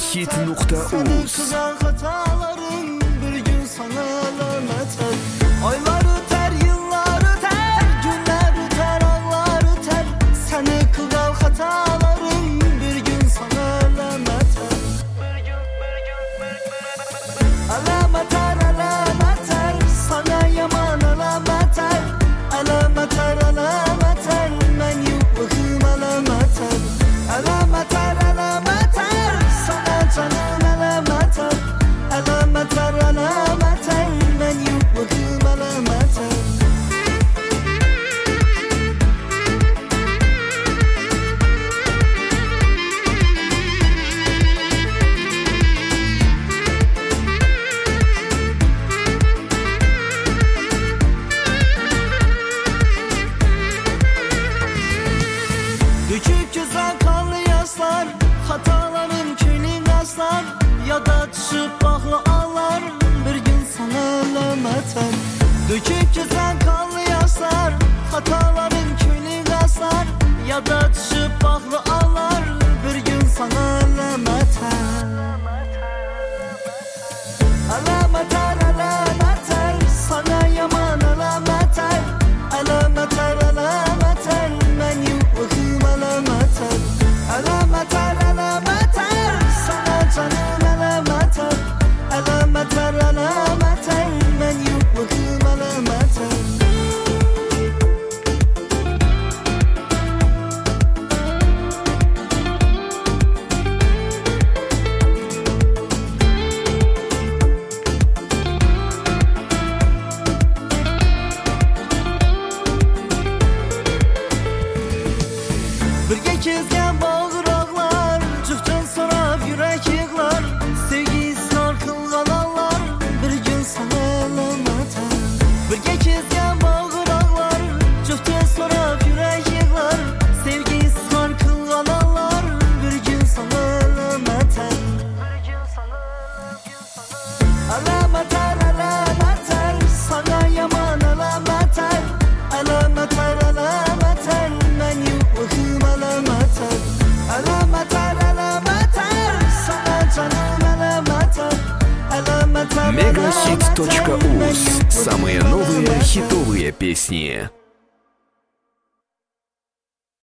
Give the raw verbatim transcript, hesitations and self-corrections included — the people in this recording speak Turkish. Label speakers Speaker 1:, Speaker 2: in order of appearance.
Speaker 1: Megahit.uz.
Speaker 2: Hataların bir gün sana lanet et. Aylar öter, yıllar öter, günler öter, ağlar öter. Seni kılgal hataların bir gün sana lanet et. Alamet er, alamet er, sana yaman alamet er. Alamet er, alamet er, ben yoklığım alamet er. Alamet er, alamet er, sana canım alamet er. Alamet er, alamet er, ben yoklığım alamet er. Döküp güzel kanlı yaşlar, hataların külün aslar. Ya da düşüp bağlı ağlar, bir gün sana lanet er. Döküp güzel kanlı yaşlar, hataların külün aslar. Ya da düşüp bağlı ağlar, bir gün sana lanet er. Alamet er, alamet er, sana yaman alamet er. Alamet er, alamet er, ben yoklığım alamet er. Alamet er, alamet er, sana canım alamet er. Alamet er, alamet er, ben yoklığım alamet er. Birge kezgen bağıraqlar, cüftün sorab yürek yığlar. Sevgi israr kılgan ağlar, bir gün sana lanet er. Birge kezgen bağıraqlar, cüftün sorab yürek yığlar. Sevgi israr kılgan ağlar, bir gün sana lanet er. Alamet er, alamet er, sana yaman alamet er. Alamet er, alamet er, ben yoklığım alamet er. Alamet er, alamet er, sana canım alamet er. Alamet er, alamet er,
Speaker 1: Megahit.uz.
Speaker 2: ben yoklığım
Speaker 1: Самые новые
Speaker 2: alamet er.
Speaker 1: хитовые песни.